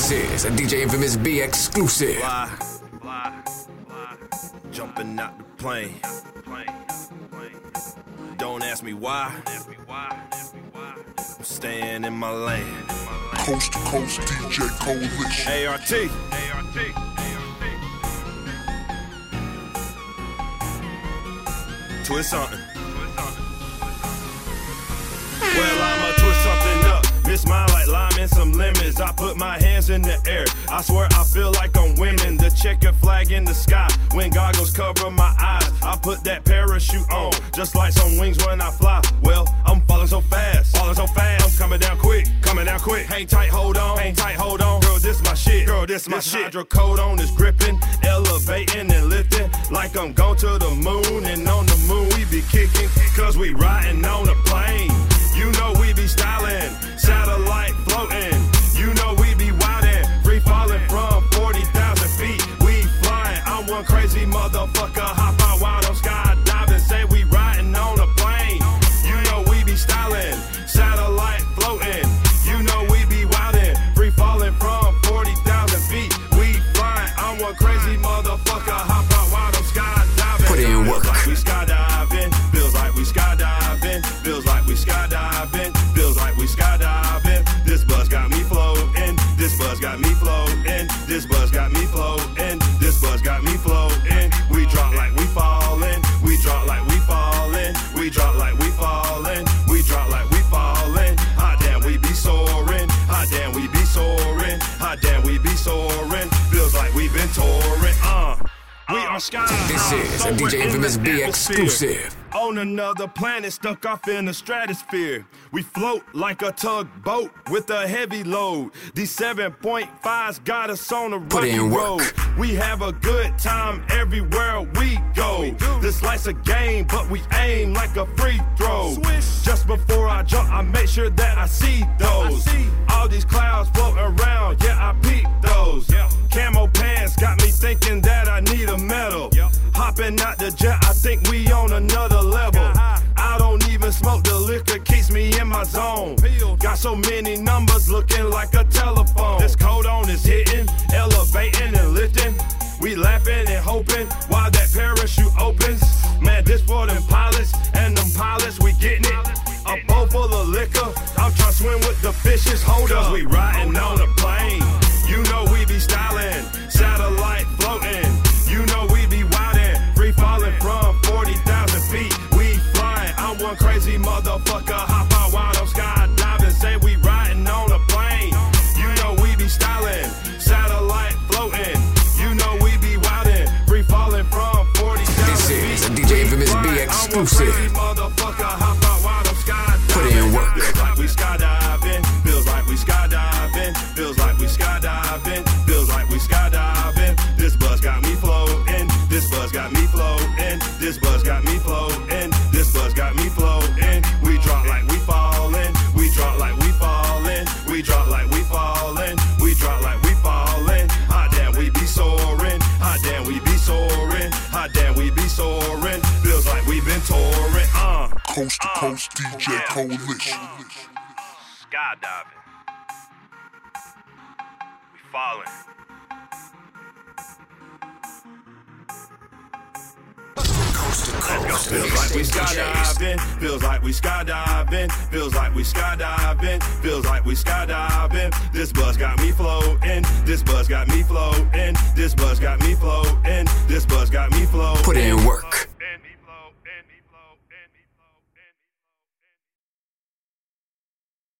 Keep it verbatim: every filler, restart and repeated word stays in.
This is a D J Infamous B exclusive. Fly, fly, fly, jumping out the plane. Don't ask me why. I'm staying in my lane. Coast to Coast D J Coalition. A R T. Twist something. Well, I'ma twist something up. Miss mine like lime and some lemons. I put my hands in the air. I swear I feel like I'm winning. The checkered flag in the sky. When goggles cover my eyes, I put that parachute on. Just like some wings when I fly. Well, I'm falling so fast. Falling so fast. I'm coming down quick. Coming down quick. Hang tight, hold on. Hang tight, hold on. Girl, this my shit. Girl, this my this shit. Hydrocodone is gripping. Elevating and lifting. Like I'm going to the moon. And on the moon we be kicking. Cause we riding on a plane. You know we be styling, satellite floating. You know we be wildin', free falling from forty thousand feet. We flying, I'm one crazy motherfucker. Hop out wild on skydiving, say we riding on a plane. You know we be styling, satellite floating. You know we be wildin', free falling from forty thousand feet. We flying, I'm one crazy motherfucker. Hop out wild on skydiving. Put in work. Like we skydiving, feels like we skydiving, feels like we skydiving, feels like we skydiving. This buzz got me floating, this buzz got me floating, this buzz got me floating, this buzz got me floating. We drop like we falling, we drop like we falling, we drop like we falling, we drop like we falling. Hot damn we be soaring, hot damn we be soaring, hot damn we be soaring. Feels like we been touring, uh. We are sky. This is a D J Infamous B exclusive. On another planet, stuck off in the stratosphere. We float like a tugboat with a heavy load. These seven point fives got us on a rocky road. We have a good time everywhere we go. This life's a game, but we aim like a free throw. Just before I jump, I make sure that I see those. All these clouds floating around, yeah, I peep those. Camo pants got me thinking that I need a medal. Hopping out the jet, I think we on another level. I don't even smoke, the liquor keeps me in my zone. Got so many numbers looking like a telephone. This codone is hitting, elevating and lifting. We laughing and hoping while that parachute opens. Man, this for them pilots and them pilots, we getting it. A bowl full of liquor, I'm trying to swim with the fishes. Hold up, we riding on a plane. You know we be styling, satellite floating. You know we be wildin', free falling from forty thousand feet. We flying, I'm one crazy motherfucker. Hop out wild, I'm skydiving, say we riding on a plane. You know we be styling, satellite floating. You know we be wildin', free falling from forty thousand feet. This is a D J Infamous B exclusive. Put in work. Feels like we skydiving, feels like we skydiving, feels like we skydiving, feels like we skydiving. This buzz got me floating, this buzz got me floating, this buzz got me floating, this buzz got me floating. We drop like we falling, we drop like we falling, we drop like we falling, we drop like we falling. Hot damn we be soaring, hot damn we be soaring, hot damn we be soaring. Feels like we been touring, uh. Coast to Coast D J yeah. Coalition. Skydiving. We falling. Coast to Coast. Feels like we skydiving, feels like we skydiving, feels like we skydiving, feels like we skydiving. This buzz got me floating, this buzz got me floating, this buzz got me floating, this buzz got me floating. Put in work.